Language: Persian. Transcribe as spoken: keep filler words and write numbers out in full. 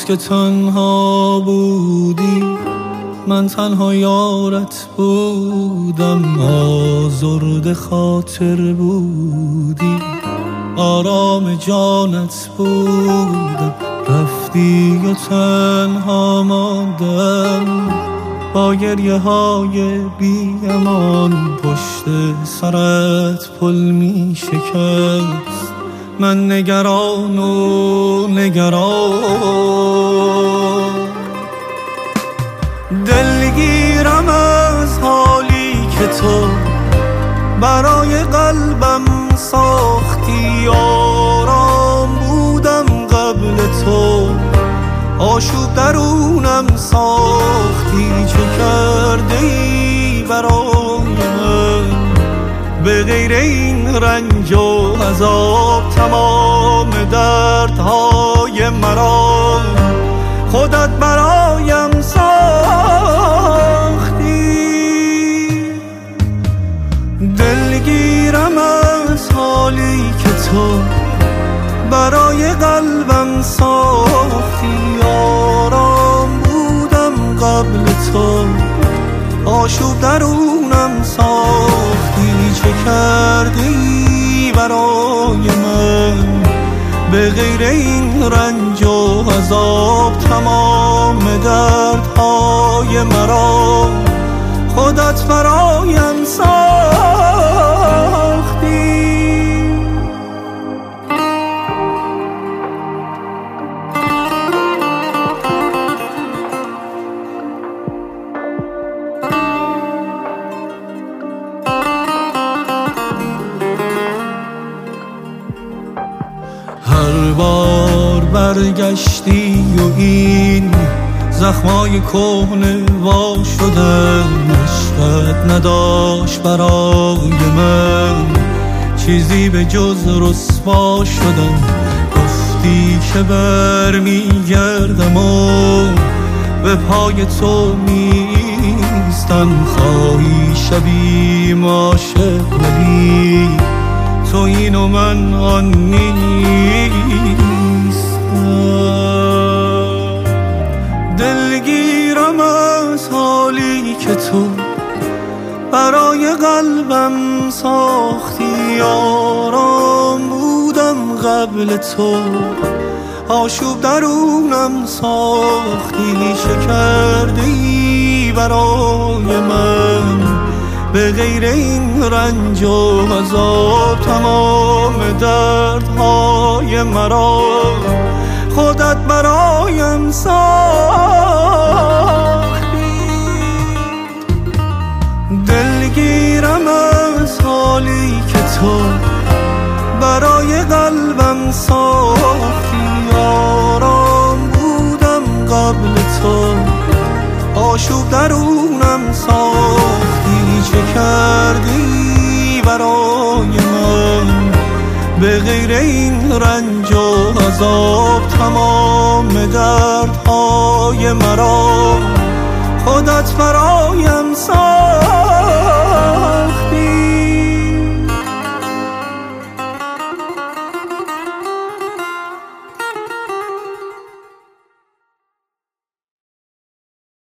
که تنها بودی من تنها یارت بودم، آزرد خاطر بودی آرام جانت بودم، رفتی و تنها ماندم با گریه های بی امان، پشت سرت پل می شکست من نگران و نگران. دلگیرم از حالی که تو برای قلبم ساختی، آرام بودم قبل تو، آشوب درونم ساختی. چه کرده ای برای من به غیر این رنج و عذاب؟ تمام دردهای مرا خودت برایم ساختی. دلگیرم از حالی که تو برای قلبم ساختی، آرام بودم قبل تو، آشوب درونم ساختی. چه کردی برای من به غیر این رنج و عذاب؟ تمام دردهای مرا خودت برایم ساختی. هر بار برگشتی و این زخمای کهنه وا شدن، عشقت نداشت برای من چیزی به جز رسوا شدن. گفتی که برمیگردم و به پای تو میستم، خواهی شبیم عاشق ولی تو این و من آن نیستم. دلگیرم از حالی که تو برای قلبم ساختی، آرام بودم قبل تو، آشوب درونم ساختی. چه کردی برای من به غیر این رنج و عذاب؟ تمام دردهای مرا خودت برایم ساختی. دلگیرم از حالی که تو برای قلبم ساختی، آرام بودم قبل تو، آشوب درونم ساختی. چه کردی برای من به غیر این رنج و عذاب؟ تمام دردهای مرا خودت برایم ساختی.